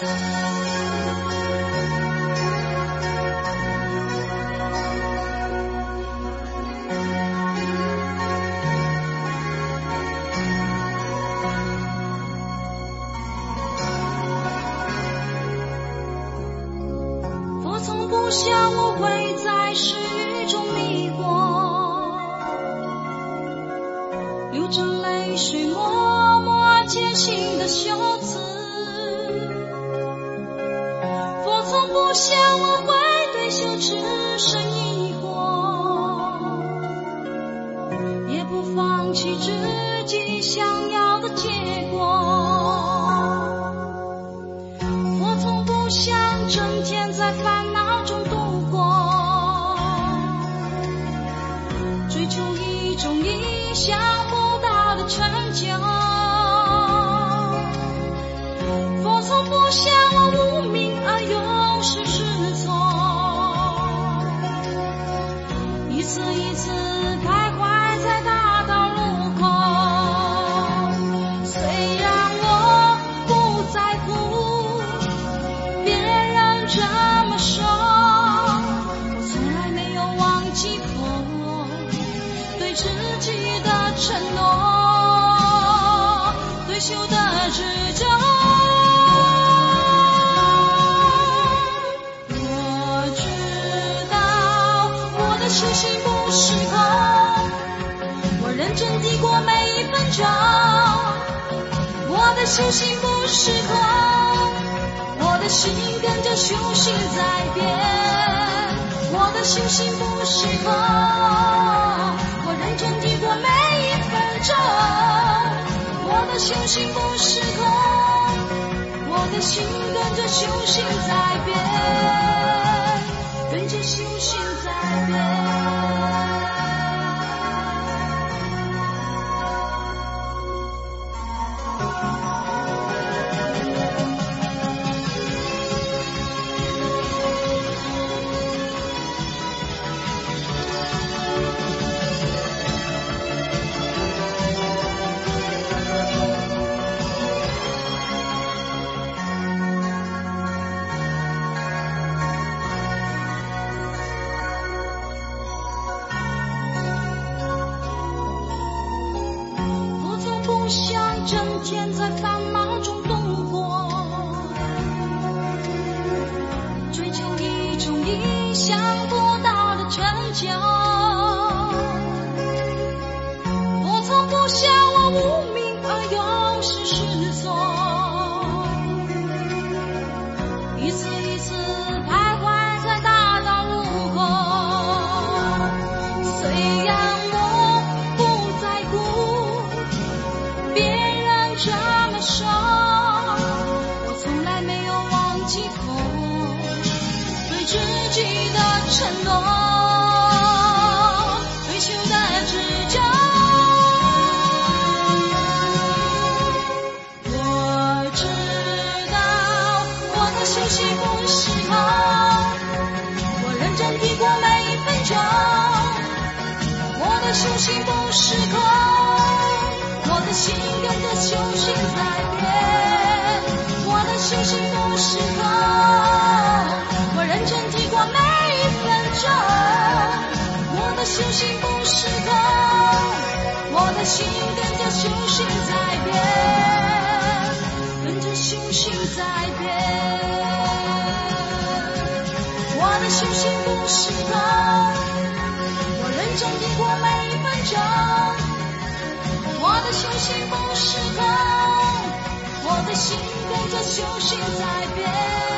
我从不想我会在失语中迷惑，流着泪水默默艰辛的修辞。我从不想我会对羞耻生疑惑，也不放弃自己想要的结果。我从不想整天在烦恼中度过，追求一种意想不到的成就。我从不想我无名而又是失措，一次一次徘徊在大道路口。虽然我不在乎别人这么说，我从来没有忘记过对自己的承诺，对羞的执着。修行不是空，我认真地过每一分钟。我的修行不是空，我的心跟着修行在变。我的修行不是空，我认真地过每一分钟。我的修行不是空，我的心跟着修行在变，跟着修行在变。不想整天在烦恼中度过，追求一种意想不到的成就。我从不想我无名而又是失措，一次一次徘徊在大道路口。虽然我不在乎别人这么说，我从来没有忘记过对自己的承诺，对羞的执着。我知道我的修行不是空，我认真地过每一分钟。我的修行不是空，我的心跟着修行在变。我的修行不是空，我认真地过每一分钟。我的修行不是空，我的心跟着修行在变，跟着修行在变。我的修行不是空，我认真地过每一分钟。我的修行不是空，我的心跟着修行在变。